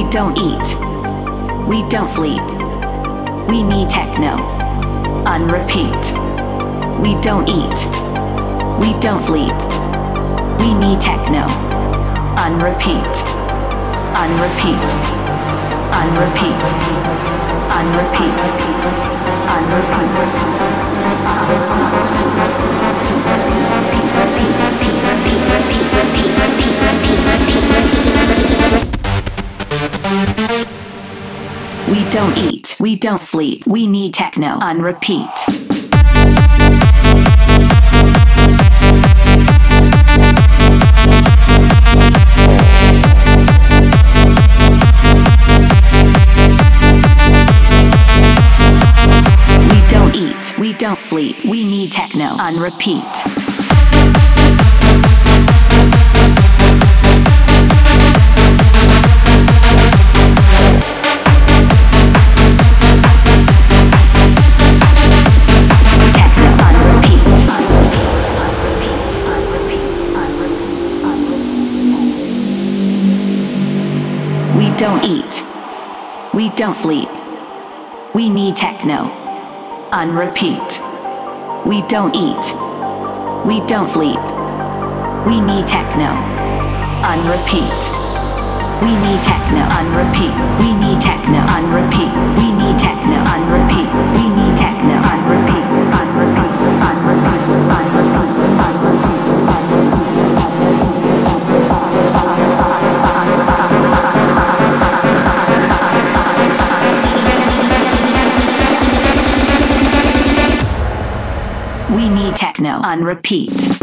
don't eat. We don't sleep. We need techno. On repeat. We don't eat. We don't sleep. We need techno. On repeat. On repeat. On repeat. On repeat. On We don't eat. We don't sleep. We need techno. On repeat. We don't sleep. We need techno. On repeat. We don't eat. We don't sleep. We need techno. On repeat. We don't eat. We don't sleep. We need techno. On repeat. We need techno. On repeat. We need techno. On repeat. We need techno. On repeat. We need techno. On repeat. On repeat. On repeat. On repeat. On repeat. We need techno. On repeat.